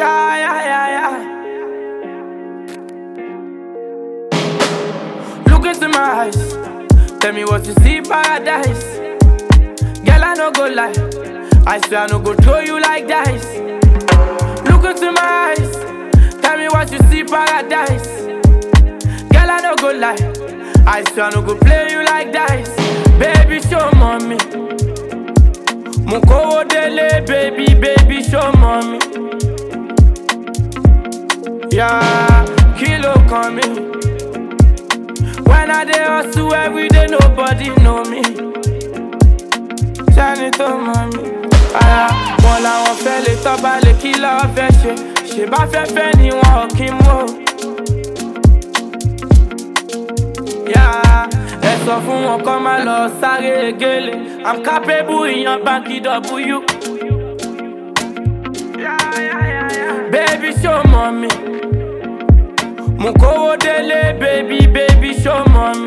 Yeah, yeah, yeah, yeah. Look into my eyes. Tell me what you see, paradise. Girl, I no go lie. I swear I no go throw you like dice. Look into my eyes. Tell me what you see, paradise. Girl, I no go lie. I swear I no go play you like dice. Baby, show mommy. Mukowo dele, baby, baby, show mommy. Yeah, kilo coming. When I dey hustle every day, nobody know me. Shine to mommy. Wọ́n làwọn fẹ́ lè tọ́ba lè kí lọ́ọ́ fẹ́ ṣe. Ṣé bá fẹ́ fẹ́ ni wọn ò kí mú o. Ẹ sọ fún wọn kọ́ máa lọ sáré gélé. I'm capable ìyan báńkì W. Baby show mommy. Mukowo dele, baby, baby, show mommy.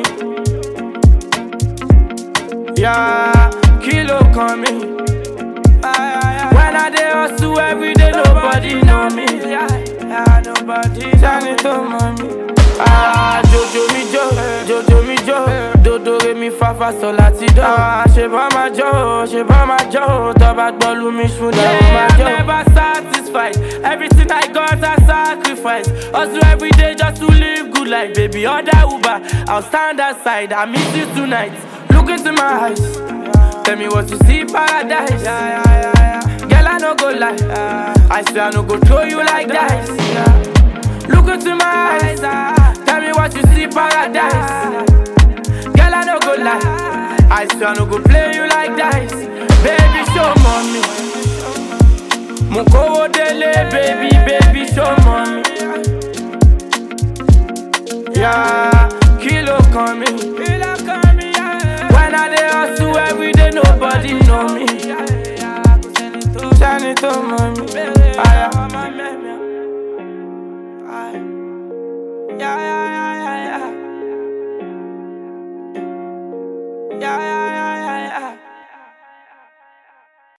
Yeah, kilo coming. When I dey hustle every day, nobody know me. Yeah, nobody. Turn it to mommy. Jojo mi jo, Jojo mi jo. Do re mi fa fa sol lati do. Ṣé bá ma jó, tó bá gbọ́lù mi ṣúdà ó ma jó. I'm never satisfied. Everything I got I sacrifice. Hustle every day just to live good life, baby. Order Uber, I'll stand aside. I miss you tonight. Look into my eyes. Tell me what you see, paradise. Girl, I no go lie. I swear I no go throw you like dice. Look into my eyes. Tell me what you see, paradise. Girl, I no go lie. I swear I no go play you like dice. Baby, show mommy. Mukowo dele, baby, baby, show mommy. Yeah, kilo coming. When I dey hustle every day, nobody know me. Shine it to mommy. Yeah.